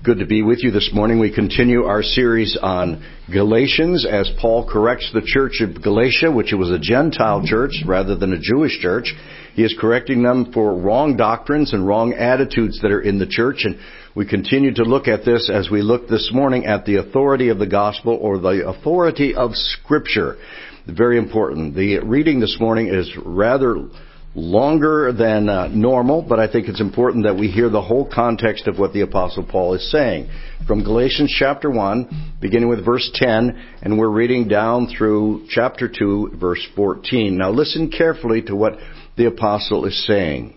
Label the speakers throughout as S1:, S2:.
S1: Good to be with you this morning. We continue our series on Galatians as Paul corrects the church of Galatia, which was a Gentile church rather than a Jewish church. He is correcting them for wrong doctrines and wrong attitudes that are in the church. And we continue to look at this as we look this morning at the authority of the gospel or the authority of Scripture. Very important. The reading this morning is rather longer than normal, but I think it's important that we hear the whole context of what the Apostle Paul is saying. From Galatians chapter 1, beginning with verse 10, and we're reading down through chapter 2, verse 14. Now listen carefully to what the Apostle is saying.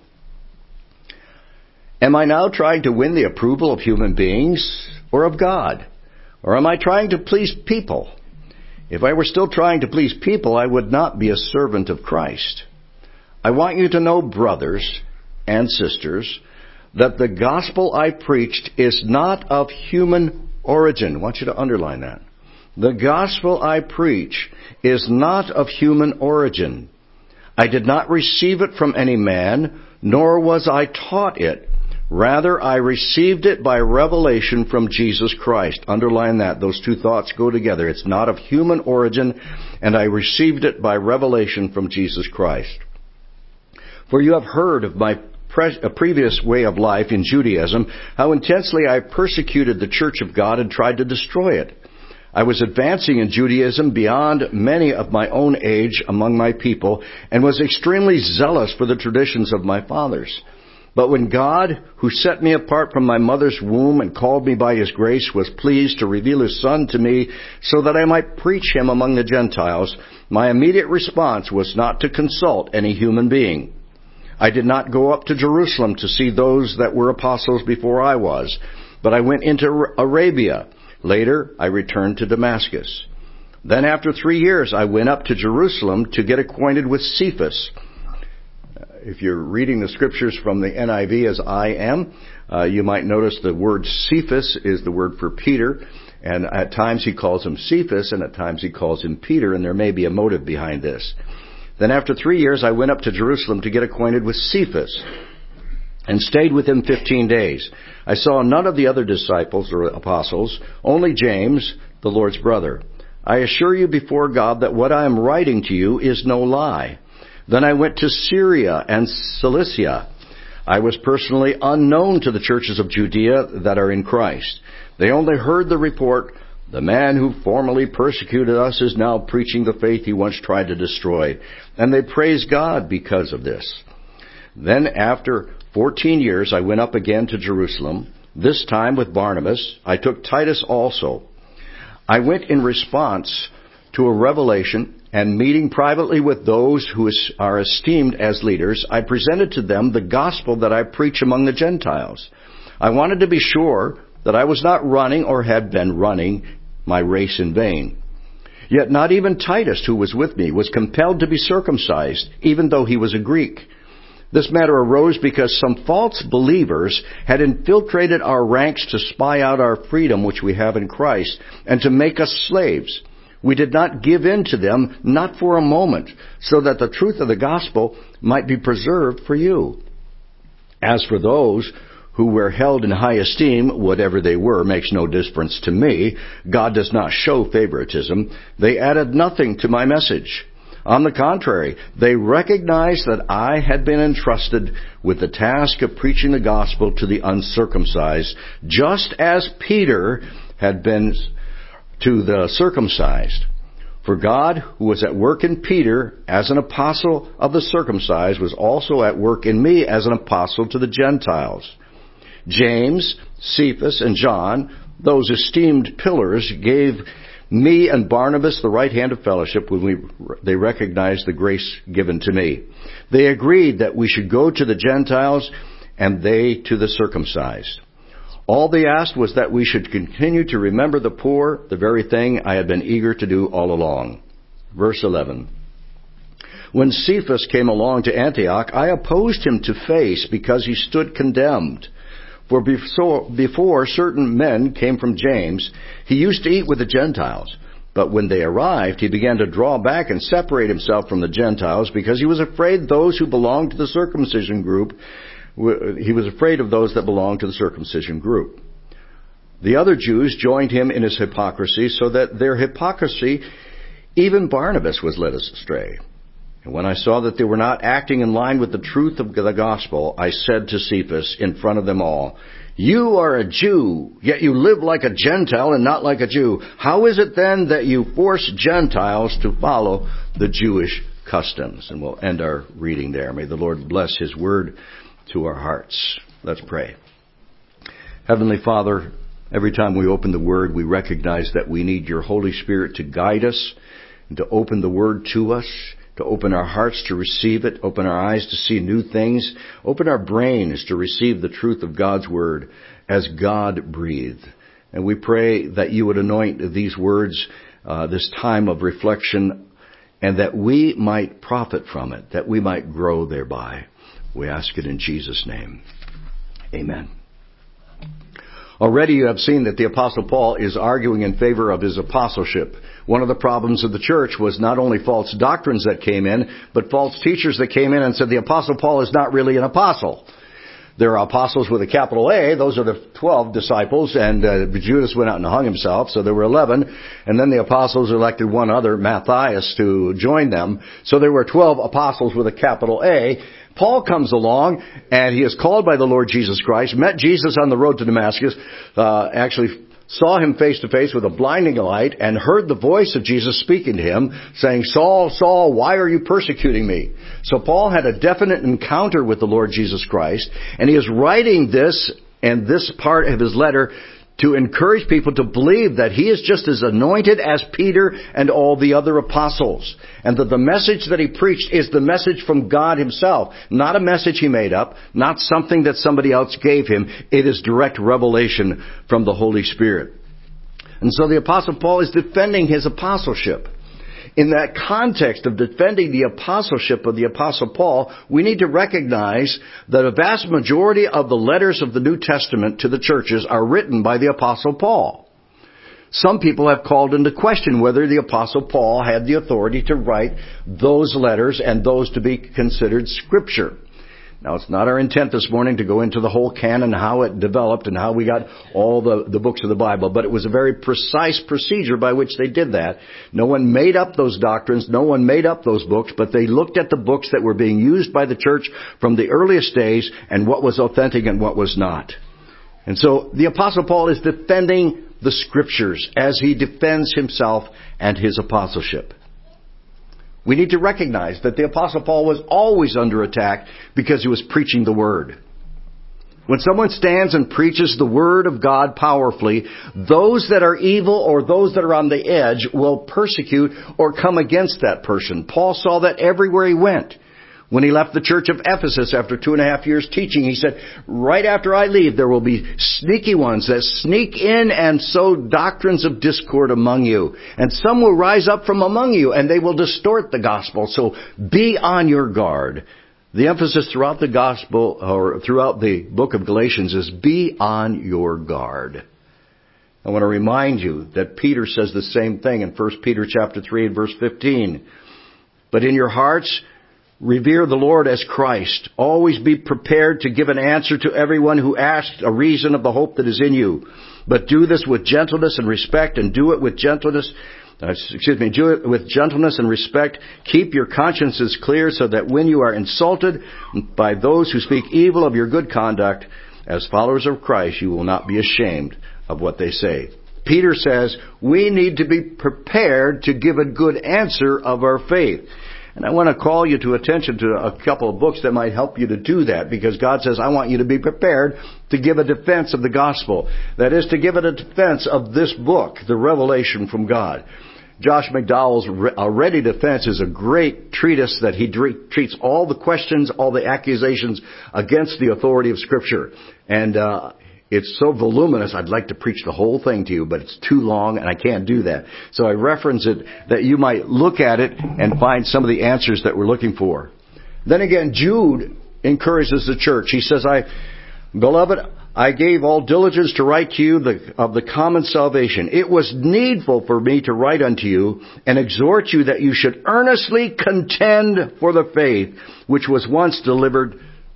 S1: Am I now trying to win the approval of human beings or of God? Or am I trying to please people? If I were still trying to please people, I would not be a servant of Christ. I want you to know, brothers and sisters, that the gospel I preached is not of human origin. I want you to underline that. The gospel I preach is not of human origin. I did not receive it from any man, nor was I taught it. Rather, I received it by revelation from Jesus Christ. Underline that. Those two thoughts go together. It's not of human origin, and I received it by revelation from Jesus Christ. For you have heard of my previous way of life in Judaism, how intensely I persecuted the church of God and tried to destroy it. I was advancing in Judaism beyond many of my own age among my people, and was extremely zealous for the traditions of my fathers. But when God, who set me apart from my mother's womb and called me by His grace, was pleased to reveal His Son to me so that I might preach Him among the Gentiles, my immediate response was not to consult any human being. I did not go up to Jerusalem to see those that were apostles before I was, but I went into Arabia. Later, I returned to Damascus. Then after 3 years, I went up to Jerusalem to get acquainted with Cephas. If you're reading the scriptures from the NIV as I am, you might notice the word Cephas is the word for Peter, and at times he calls him Cephas, and at times he calls him Peter, and there may be a motive behind this. Then after 3 years, I went up to Jerusalem to get acquainted with Cephas and stayed with him 15 days. I saw none of the other disciples or apostles, only James, the Lord's brother. I assure you before God that what I am writing to you is no lie. Then I went to Syria and Cilicia. I was personally unknown to the churches of Judea that are in Christ. They only heard the report, "The man who formerly persecuted us is now preaching the faith he once tried to destroy." And they praised God because of this. Then after 14 years, I went up again to Jerusalem, this time with Barnabas. I took Titus also. I went in response to a revelation, and meeting privately with those who are esteemed as leaders, I presented to them the gospel that I preach among the Gentiles. I wanted to be sure that I was not running or had been running my race in vain. Yet not even Titus, who was with me, was compelled to be circumcised, even though he was a Greek. This matter arose because some false believers had infiltrated our ranks to spy out our freedom which we have in Christ, and to make us slaves. We did not give in to them, not for a moment, so that the truth of the gospel might be preserved for you. As for those who were held in high esteem, whatever they were makes no difference to me. God does not show favoritism. They added nothing to my message. On the contrary, they recognized that I had been entrusted with the task of preaching the gospel to the uncircumcised, just as Peter had been to the circumcised. For God, who was at work in Peter as an apostle of the circumcised, was also at work in me as an apostle to the Gentiles. James, Cephas, and John, those esteemed pillars, gave me and Barnabas the right hand of fellowship when they recognized the grace given to me. They agreed that we should go to the Gentiles and they to the circumcised. All they asked was that we should continue to remember the poor, the very thing I had been eager to do all along. Verse 11. When Cephas came along to Antioch, I opposed him to face because he stood condemned. For before certain men came from James, he used to eat with the Gentiles. But when they arrived, he began to draw back and separate himself from the Gentiles because he was afraid those who belonged to the circumcision group. He was afraid of those that belonged to the circumcision group. The other Jews joined him in his hypocrisy, so that their hypocrisy, even Barnabas was led astray. And when I saw that they were not acting in line with the truth of the gospel, I said to Cephas in front of them all, "You are a Jew, yet you live like a Gentile and not like a Jew. How is it then that you force Gentiles to follow the Jewish customs?" And we'll end our reading there. May the Lord bless His word to our hearts. Let's pray. Heavenly Father, every time we open the Word, we recognize that we need Your Holy Spirit to guide us and to open the Word to us, to open our hearts to receive it, open our eyes to see new things, open our brains to receive the truth of God's Word as God breathed. And we pray that You would anoint these words, this time of reflection, and that we might profit from it, that we might grow thereby. We ask it in Jesus' name. Amen. Already you have seen that the Apostle Paul is arguing in favor of his apostleship. One of the problems of the church was not only false doctrines that came in, but false teachers that came in and said the Apostle Paul is not really an apostle. There are apostles with a capital A. Those are the 12 disciples, and Judas went out and hung himself, so there were 11. And then the apostles elected one other, Matthias, to join them. So there were 12 apostles with a capital A. Paul comes along, and he is called by the Lord Jesus Christ, met Jesus on the road to Damascus, actually saw him face to face with a blinding light, and heard the voice of Jesus speaking to him, saying, "Saul, Saul, why are you persecuting me?" So Paul had a definite encounter with the Lord Jesus Christ, and he is writing this and this part of his letter to encourage people to believe that he is just as anointed as Peter and all the other apostles. And that the message that he preached is the message from God Himself. Not a message he made up, not something that somebody else gave him. It is direct revelation from the Holy Spirit. And so the Apostle Paul is defending his apostleship. In that context of defending the apostleship of the Apostle Paul, we need to recognize that a vast majority of the letters of the New Testament to the churches are written by the Apostle Paul. Some people have called into question whether the Apostle Paul had the authority to write those letters and those to be considered Scripture. Now, it's not our intent this morning to go into the whole canon, how it developed and how we got all the books of the Bible, but it was a very precise procedure by which they did that. No one made up those doctrines, no one made up those books, but they looked at the books that were being used by the church from the earliest days and what was authentic and what was not. And so the Apostle Paul is defending the Scriptures as he defends himself and his apostleship. We need to recognize that the Apostle Paul was always under attack because he was preaching the Word. When someone stands and preaches the Word of God powerfully, those that are evil or those that are on the edge will persecute or come against that person. Paul saw that everywhere he went. When he left the church of Ephesus after 2.5 years teaching, he said, "Right after I leave, there will be sneaky ones that sneak in and sow doctrines of discord among you. And some will rise up from among you, and they will distort the gospel. So be on your guard." The emphasis throughout the gospel, or throughout the book of Galatians, is be on your guard. I want to remind you that Peter says the same thing in 1 Peter chapter 3 and verse 15. "But in your hearts, revere the Lord as Christ. Always be prepared to give an answer to everyone who asks a reason of the hope that is in you. But do this with gentleness and respect, and do it with gentleness and respect. Keep your consciences clear so that when you are insulted by those who speak evil of your good conduct, as followers of Christ, you will not be ashamed of what they say." Peter says we need to be prepared to give a good answer of our faith. And I want to call you to attention to a couple of books that might help you to do that, because God says, I want you to be prepared to give a defense of the gospel. That is, to give it a defense of this book, the revelation from God. Josh McDowell's A Ready Defense is a great treatise that he treats all the questions, all the accusations against the authority of Scripture. And it's so voluminous, I'd like to preach the whole thing to you, but it's too long and I can't do that. So I reference it that you might look at it and find some of the answers that we're looking for. Then again, Jude encourages the church. He says, "Beloved, I gave all diligence to write to you of the common salvation. It was needful for me to write unto you and exhort you that you should earnestly contend for the faith which was once delivered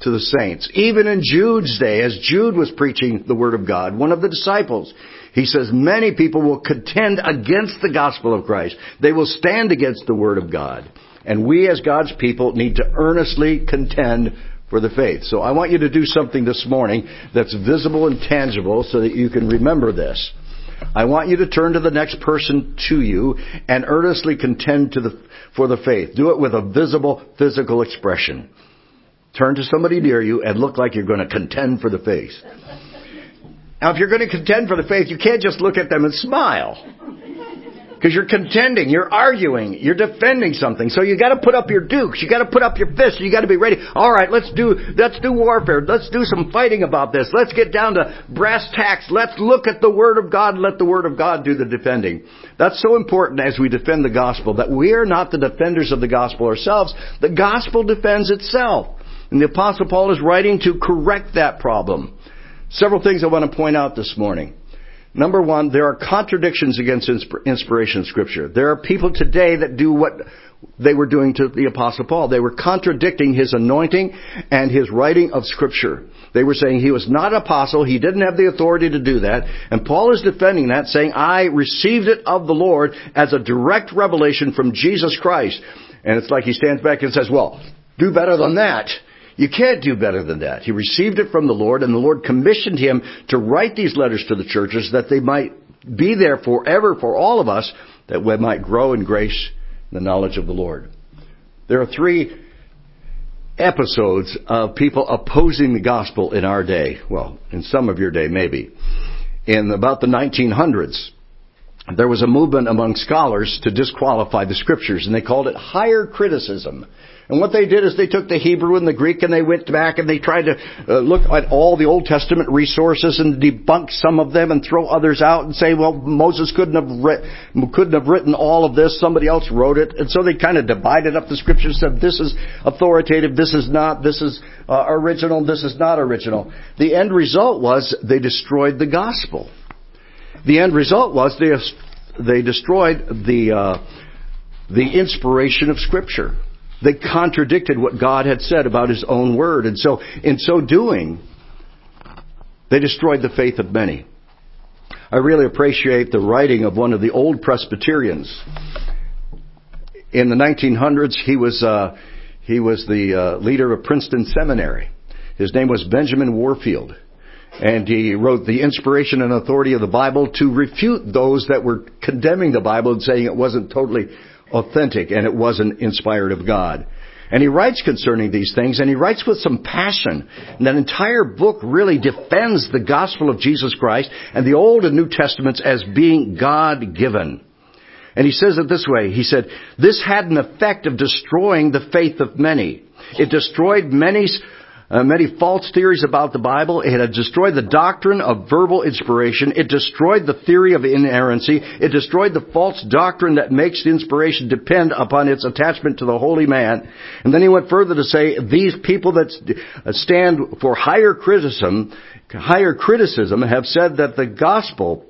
S1: to the saints. Even in Jude's day, as Jude was preaching the Word of God, one of the disciples, he says, many people will contend against the gospel of Christ. They will stand against the Word of God. And we as God's people need to earnestly contend for the faith. So I want you to do something this morning that's visible and tangible so that you can remember this. I want you to turn to the next person to you and earnestly contend for the faith. Do it with a visible physical expression. Turn to somebody near you and look like you're going to contend for the faith. Now, if you're going to contend for the faith, you can't just look at them and smile. Because you're contending, you're arguing, you're defending something. So you got to put up your dukes, you got to put up your fists, you got to be ready. All right, let's do warfare. Let's do some fighting about this. Let's get down to brass tacks. Let's look at the Word of God and let the Word of God do the defending. That's so important as we defend the gospel, that we are not the defenders of the gospel ourselves. The gospel defends itself. And the Apostle Paul is writing to correct that problem. Several things I want to point out this morning. Number one, there are contradictions against inspiration of Scripture. There are people today that do what they were doing to the Apostle Paul. They were contradicting his anointing and his writing of Scripture. They were saying he was not an apostle, he didn't have the authority to do that. And Paul is defending that, saying, I received it of the Lord as a direct revelation from Jesus Christ. And it's like he stands back and says, well, do better than that. You can't do better than that. He received it from the Lord, and the Lord commissioned him to write these letters to the churches that they might be there forever for all of us, that we might grow in grace and the knowledge of the Lord. There are 3 episodes of people opposing the gospel in our day. Well, in some of your day, maybe. In about the 1900s, there was a movement among scholars to disqualify the Scriptures, and they called it higher criticism. And what they did is they took the Hebrew and the Greek and they went back and they tried to look at all the Old Testament resources and debunk some of them and throw others out and say, well, Moses couldn't have written all of this. Somebody else wrote it. And so they kind of divided up the Scriptures, said this is authoritative, this is not, this is original, this is not original. The end result was they destroyed the gospel. The end result was they destroyed the inspiration of Scripture. They contradicted what God had said about His own Word. And so, in so doing, they destroyed the faith of many. I really appreciate the writing of one of the old Presbyterians. In the 1900s, he was the leader of Princeton Seminary. His name was Benjamin Warfield. And he wrote The Inspiration and Authority of the Bible to refute those that were condemning the Bible and saying it wasn't totally authentic and it wasn't inspired of God. And he writes concerning these things, and he writes with some passion. And that entire book really defends the gospel of Jesus Christ and the Old and New Testaments as being God-given. And he says it this way. He said, this had an effect of destroying the faith of many. It destroyed many false theories about the Bible. It had destroyed the doctrine of verbal inspiration. It destroyed the theory of inerrancy. It destroyed the false doctrine that makes the inspiration depend upon its attachment to the holy man. And then he went further to say, these people that stand for higher criticism have said that the gospel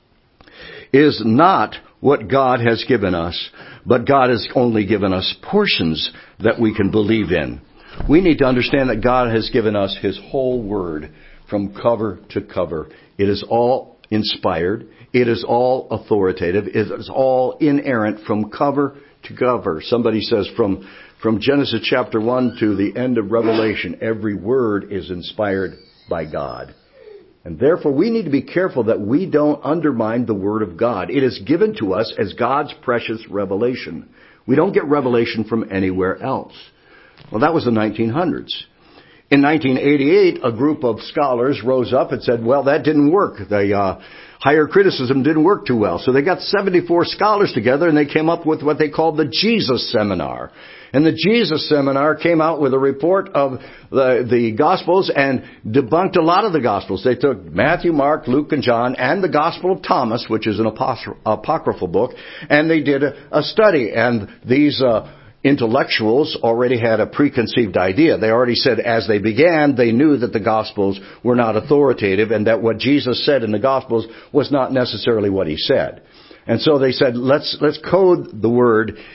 S1: is not what God has given us, but God has only given us portions that we can believe in. We need to understand that God has given us His whole Word from cover to cover. It is all inspired. It is all authoritative. It is all inerrant from cover to cover. Somebody says from Genesis chapter 1 to the end of Revelation, every word is inspired by God. And therefore we need to be careful that we don't undermine the Word of God. It is given to us as God's precious revelation. We don't get revelation from anywhere else. Well, that was the 1900s. In 1988, a group of scholars rose up and said, well, that didn't work. The higher criticism didn't work too well. So they got 74 scholars together and they came up with what they called the Jesus Seminar. And the Jesus Seminar came out with a report of the Gospels and debunked a lot of the Gospels. They took Matthew, Mark, Luke, and John, and the Gospel of Thomas, which is an apocryphal book, and they did a study. And these intellectuals already had a preconceived idea. They already said as they began, they knew that the Gospels were not authoritative and that what Jesus said in the Gospels was not necessarily what He said. And so they said, let's code the Word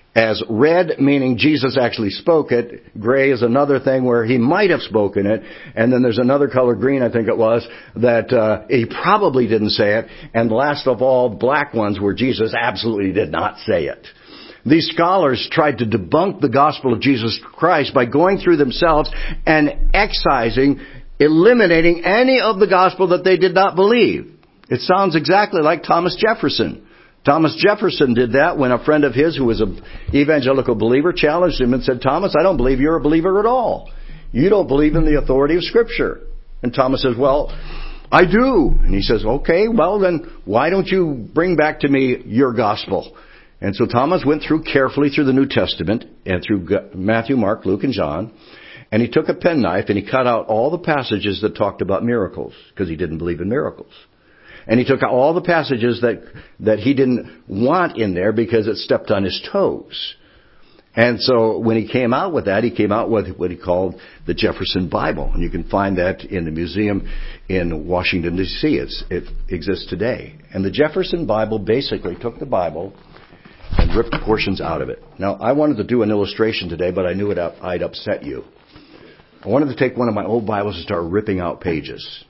S1: as red, meaning Jesus actually spoke it. Gray is another thing where he might have spoken it. And then there's another color, green I think it was, that he probably didn't say it. And last of all, black ones where Jesus absolutely did not say it. These scholars tried to debunk the gospel of Jesus Christ by going through themselves and excising, eliminating any of the gospel that they did not believe. It sounds exactly like Thomas Jefferson. Thomas Jefferson did that when a friend of his who was an evangelical believer challenged him and said, Thomas, I don't believe you're a believer at all. You don't believe in the authority of Scripture. And Thomas says, well, I do. And he says, okay, well then why don't you bring back to me your gospel? And so Thomas went carefully through the New Testament and through Matthew, Mark, Luke, and John. And he took a penknife and he cut out all the passages that talked about miracles because he didn't believe in miracles. And he took out all the passages that he didn't want in there because it stepped on his toes. And so when he came out with that, he came out with what he called the Jefferson Bible. And you can find that in the museum in Washington, D.C. It exists today. And the Jefferson Bible basically took the Bible and ripped portions out of it. Now, I wanted to do an illustration today, but I knew I'd upset you. I wanted to take one of my old Bibles and start ripping out pages.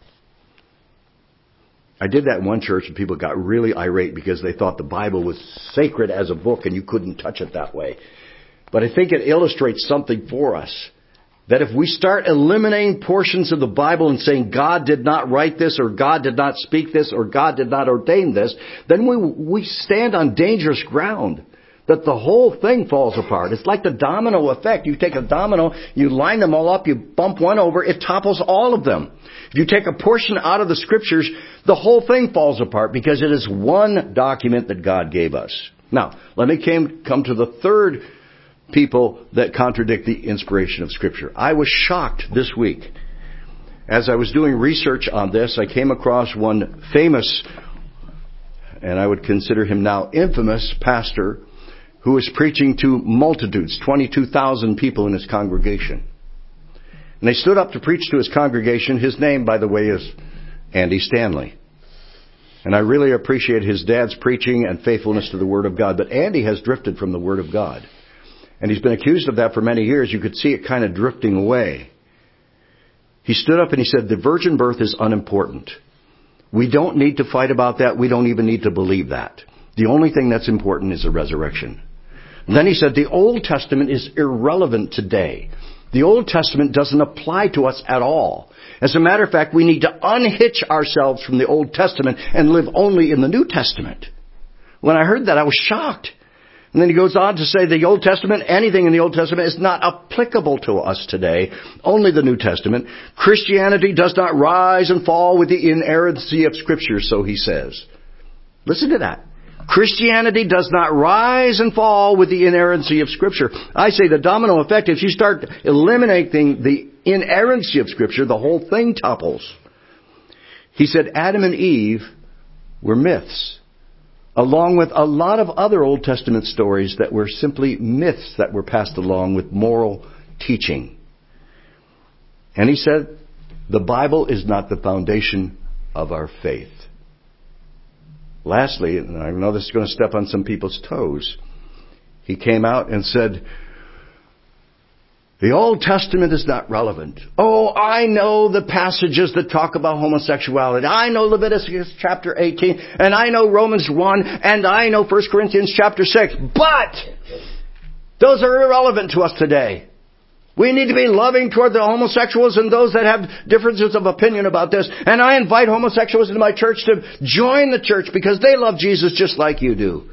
S1: I did that in one church and people got really irate because they thought the Bible was sacred as a book and you couldn't touch it that way. But I think it illustrates something for us. That if we start eliminating portions of the Bible and saying God did not write this or God did not speak this or God did not ordain this, then we stand on dangerous ground. That the whole thing falls apart. It's like the domino effect. You take a domino, you line them all up, you bump one over, it topples all of them. If you take a portion out of the Scriptures, the whole thing falls apart because it is one document that God gave us. Now, let me come to the third people that contradict the inspiration of Scripture. I was shocked this week. As I was doing research on this, I came across one famous, and I would consider him now infamous, pastor who was preaching to multitudes, 22,000 people in his congregation. And they stood up to preach to his congregation. His name, by the way, is Andy Stanley. And I really appreciate his dad's preaching and faithfulness to the Word of God. But Andy has drifted from the Word of God. And he's been accused of that for many years. You could see it kind of drifting away. He stood up and he said, the virgin birth is unimportant. We don't need to fight about that. We don't even need to believe that. The only thing that's important is the resurrection. And then he said, the Old Testament is irrelevant today. The Old Testament doesn't apply to us at all. As a matter of fact, we need to unhitch ourselves from the Old Testament and live only in the New Testament. When I heard that, I was shocked. And then he goes on to say the Old Testament, anything in the Old Testament is not applicable to us today, only the New Testament. Christianity does not rise and fall with the inerrancy of Scripture, so he says. Listen to that. Christianity does not rise and fall with the inerrancy of Scripture. I say the domino effect, if you start eliminating the inerrancy of Scripture, the whole thing topples. He said Adam and Eve were myths, along with a lot of other Old Testament stories that were simply myths that were passed along with moral teaching. And he said the Bible is not the foundation of our faith. Lastly, and I know this is going to step on some people's toes, he came out and said, the Old Testament is not relevant. Oh, I know the passages that talk about homosexuality. I know Leviticus chapter 18, and I know Romans 1, and I know 1 Corinthians chapter 6. But those are irrelevant to us today. We need to be loving toward the homosexuals and those that have differences of opinion about this. And I invite homosexuals into my church to join the church because they love Jesus just like you do.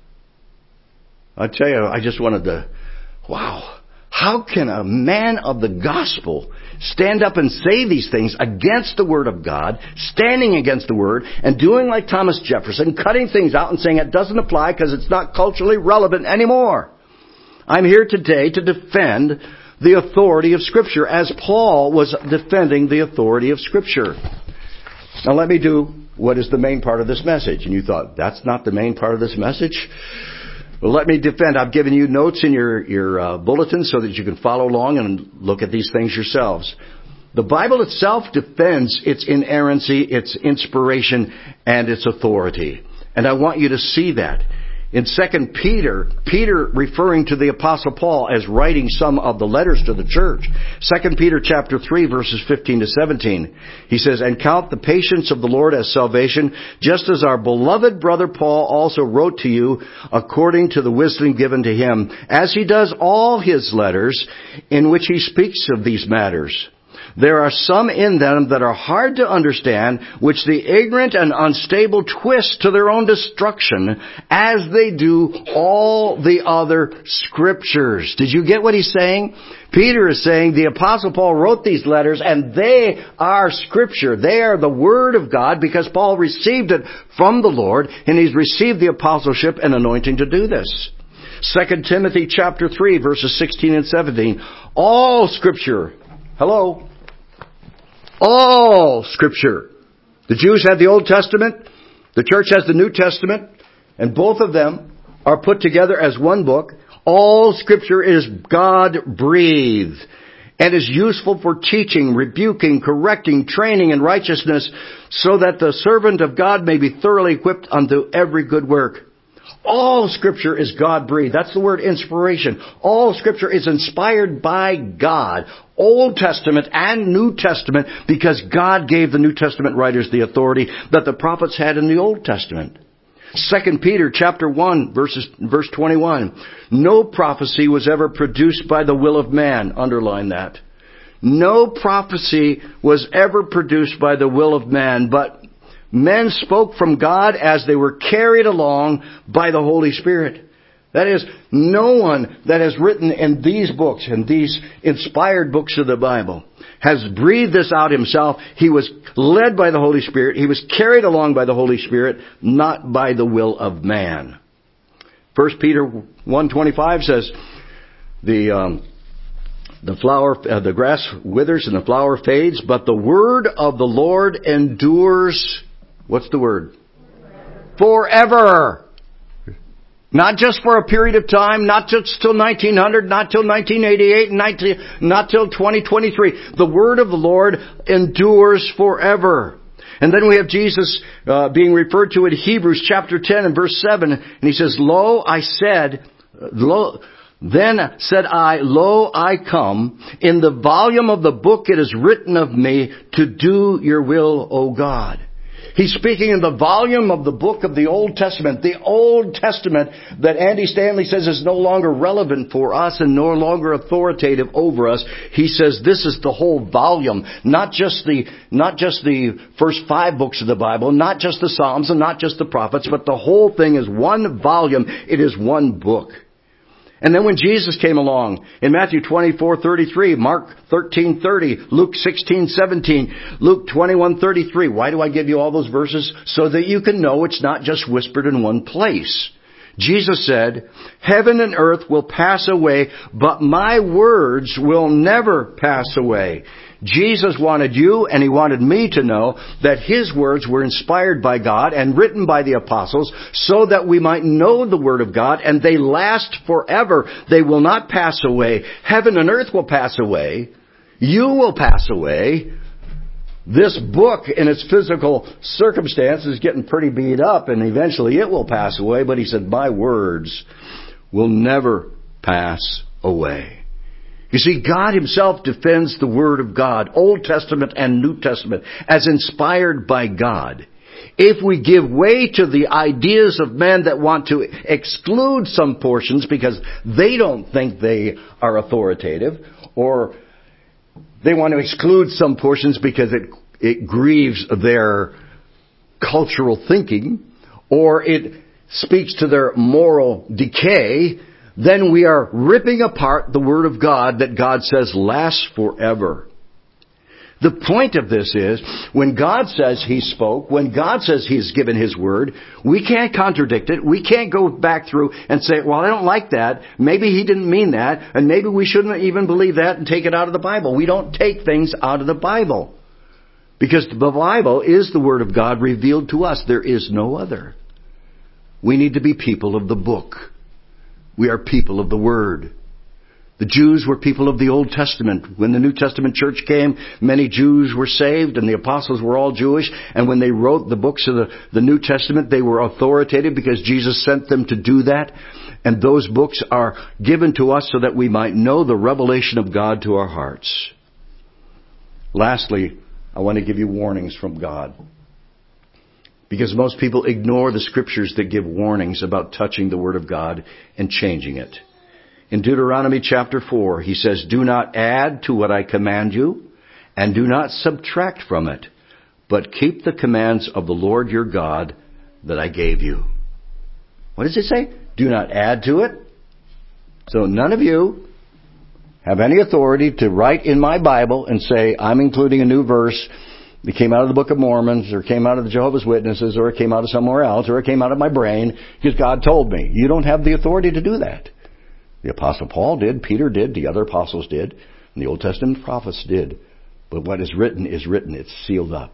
S1: I tell you, I just wanted to, wow. How can a man of the gospel stand up and say these things against the Word of God, standing against the Word, and doing like Thomas Jefferson, cutting things out and saying it doesn't apply because it's not culturally relevant anymore? I'm here today to defend the authority of Scripture, as Paul was defending the authority of Scripture. Now let me do what is the main part of this message. And you thought, that's not the main part of this message? Well, let me defend. I've given you notes in your bulletin so that you can follow along and look at these things yourselves. The Bible itself defends its inerrancy, its inspiration, and its authority. And I want you to see that. In 2 Peter, Peter referring to the Apostle Paul as writing some of the letters to the church. 2 Peter chapter 3 verses 15 to 17. He says, "And count the patience of the Lord as salvation, just as our beloved brother Paul also wrote to you according to the wisdom given to him, as he does all his letters in which he speaks of these matters. There are some in them that are hard to understand, which the ignorant and unstable twist to their own destruction, as they do all the other scriptures." Did you get what he's saying? Peter is saying the Apostle Paul wrote these letters, and they are Scripture. They are the Word of God, because Paul received it from the Lord, and he's received the apostleship and anointing to do this. 2 Timothy chapter 3 verses 16 and 17. All Scripture. Hello? All Scripture. The Jews had the Old Testament. The church has the New Testament. And both of them are put together as one book. All Scripture is God-breathed and is useful for teaching, rebuking, correcting, training in righteousness, so that the servant of God may be thoroughly equipped unto every good work. All Scripture is God-breathed. That's the word inspiration. All Scripture is inspired by God. Old Testament and New Testament, because God gave the New Testament writers the authority that the prophets had in the Old Testament. 2 Peter chapter 1 verse 21. "No prophecy was ever produced by the will of man." Underline that. No prophecy was ever produced by the will of man, but men spoke from God as they were carried along by the Holy Spirit. That is, no one that has written in these books, in these inspired books of the Bible, has breathed this out himself. He was led by the Holy Spirit. He was carried along by the Holy Spirit, not by the will of man. 1 Peter 1:25 says, the grass withers and the flower fades, but the word of the Lord endures. What's the word? Forever. Not just for a period of time, not just till 1900, not till 1988, not till 2023. The word of the Lord endures forever. And then we have Jesus being referred to in Hebrews chapter 10 and verse 7. And he says, Then said I, Lo, I come. In the volume of the book it is written of me to do your will, O God. He's speaking in the volume of the book of the Old Testament. The Old Testament that Andy Stanley says is no longer relevant for us and no longer authoritative over us. He says this is the whole volume. Not just the first 5 books of the Bible, not just the Psalms and not just the prophets, but the whole thing is one volume. It is one book. And then when Jesus came along, in Matthew 24:33, Mark 13:30, Luke 16:17, Luke 21:33. Why do I give you all those verses? So that you can know it's not just whispered in one place. Jesus said, Heaven and earth will pass away, but my words will never pass away. Jesus wanted you and He wanted me to know that His words were inspired by God and written by the apostles so that we might know the Word of God, and they last forever. They will not pass away. Heaven and earth will pass away. You will pass away. This book in its physical circumstance is getting pretty beat up, and eventually it will pass away. But He said, my words will never pass away. You see, God Himself defends the Word of God, Old Testament and New Testament, as inspired by God. If we give way to the ideas of men that want to exclude some portions because they don't think they are authoritative, or they want to exclude some portions because it grieves their cultural thinking, or it speaks to their moral decay, then we are ripping apart the Word of God that God says lasts forever. The point of this is, when God says He spoke, when God says He's given His Word, we can't contradict it. We can't go back through and say, well, I don't like that. Maybe He didn't mean that, and maybe we shouldn't even believe that and take it out of the Bible. We don't take things out of the Bible, because the Bible is the Word of God revealed to us. There is no other. We need to be people of the book. We are people of the Word. The Jews were people of the Old Testament. When the New Testament church came, many Jews were saved, and the apostles were all Jewish. And when they wrote the books of the New Testament, they were authoritative because Jesus sent them to do that. And those books are given to us so that we might know the revelation of God to our hearts. Lastly, I want to give you warnings from God. Because most people ignore the scriptures that give warnings about touching the Word of God and changing it. In Deuteronomy chapter 4, he says, "Do not add to what I command you, and do not subtract from it, but keep the commands of the Lord your God that I gave you." What does it say? Do not add to it. So none of you have any authority to write in my Bible and say, I'm including a new verse that came out of the Book of Mormon, or came out of the Jehovah's Witnesses, or it came out of somewhere else, or it came out of my brain, because God told me. You don't have the authority to do that. The Apostle Paul did, Peter did, the other apostles did, and the Old Testament prophets did. But what is written, it's sealed up.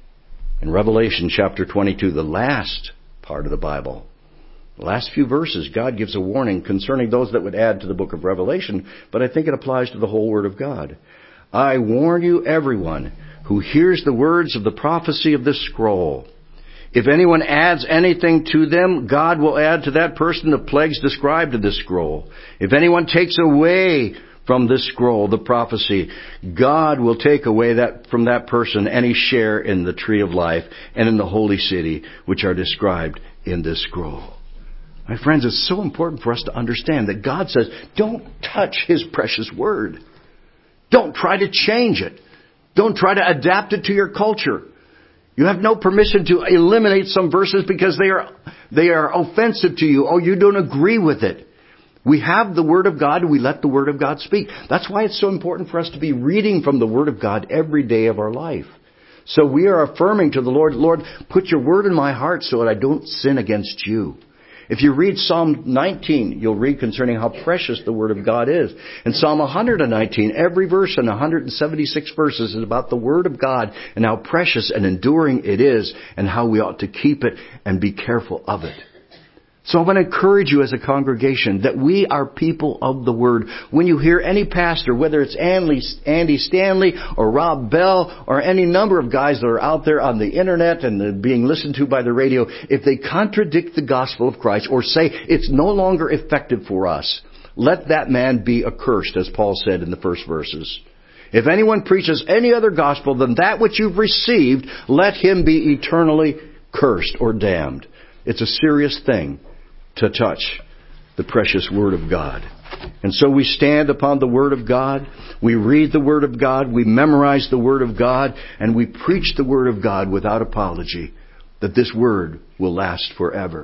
S1: In Revelation chapter 22, the last part of the Bible, the last few verses, God gives a warning concerning those that would add to the book of Revelation, but I think it applies to the whole Word of God. I warn you, everyone who hears the words of the prophecy of this scroll. If anyone adds anything to them, God will add to that person the plagues described in this scroll. If anyone takes away from this scroll the prophecy, God will take away from that person any share in the tree of life and in the holy city, which are described in this scroll. My friends, it's so important for us to understand that God says, don't touch His precious Word. Don't try to change it. Don't try to adapt it to your culture. You have no permission to eliminate some verses because they are offensive to you. Oh, you don't agree with it. We have the Word of God and we let the Word of God speak. That's why it's so important for us to be reading from the Word of God every day of our life. So we are affirming to the Lord, Lord, put your Word in my heart so that I don't sin against you. If you read Psalm 19, you'll read concerning how precious the Word of God is. In Psalm 119, every verse in 176 verses is about the Word of God and how precious and enduring it is and how we ought to keep it and be careful of it. So I want to encourage you as a congregation that we are people of the Word. When you hear any pastor, whether it's Andy Stanley or Rob Bell or any number of guys that are out there on the internet and they're being listened to by the radio, if they contradict the gospel of Christ or say it's no longer effective for us, let that man be accursed, as Paul said in the first verses. If anyone preaches any other gospel than that which you've received, let him be eternally cursed or damned. It's a serious thing to touch the precious Word of God. And so we stand upon the Word of God, we read the Word of God, we memorize the Word of God, and we preach the Word of God without apology, that this Word will last forever.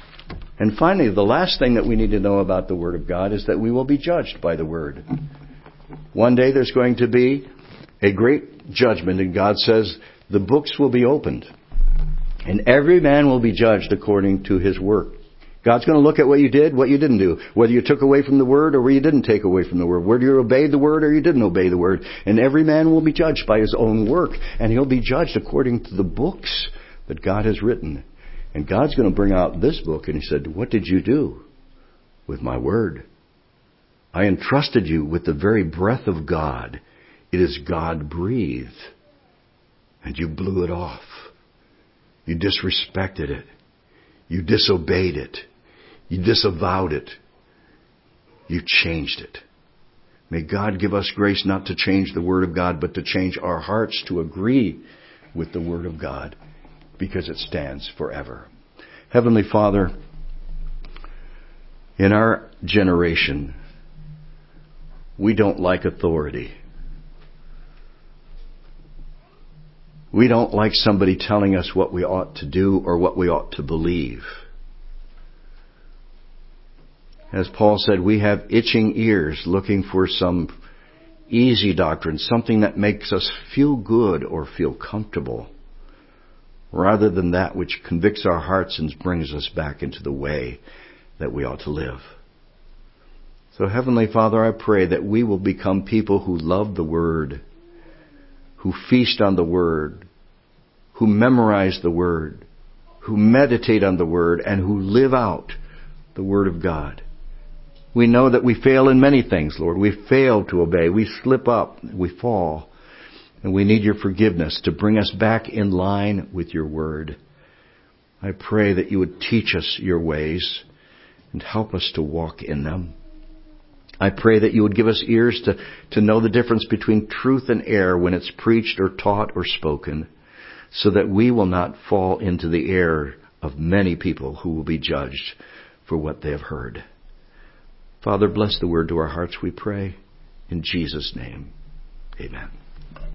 S1: And finally, the last thing that we need to know about the Word of God is that we will be judged by the Word. One day there's going to be a great judgment, and God says the books will be opened, and every man will be judged according to his work. God's going to look at what you did, what you didn't do. Whether you took away from the Word or whether you didn't take away from the Word. Whether you obeyed the Word or you didn't obey the Word. And every man will be judged by his own work. And he'll be judged according to the books that God has written. And God's going to bring out this book. And He said, what did you do with my Word? I entrusted you with the very breath of God. It is God-breathed. And you blew it off. You disrespected it. You disobeyed it. You disavowed it. You changed it. May God give us grace not to change the Word of God, but to change our hearts to agree with the Word of God, because it stands forever. Heavenly Father, in our generation, we don't like authority. We don't like somebody telling us what we ought to do or what we ought to believe. As Paul said, we have itching ears looking for some easy doctrine, something that makes us feel good or feel comfortable, rather than that which convicts our hearts and brings us back into the way that we ought to live. So, Heavenly Father, I pray that we will become people who love the Word, who feast on the Word, who memorize the Word, who meditate on the Word, and who live out the Word of God. We know that we fail in many things, Lord. We fail to obey. We slip up. We fall. And we need your forgiveness to bring us back in line with your word. I pray that you would teach us your ways and help us to walk in them. I pray that you would give us ears to know the difference between truth and error when it's preached or taught or spoken, so that we will not fall into the error of many people who will be judged for what they have heard. Father, bless the word to our hearts, we pray. In Jesus' name, amen.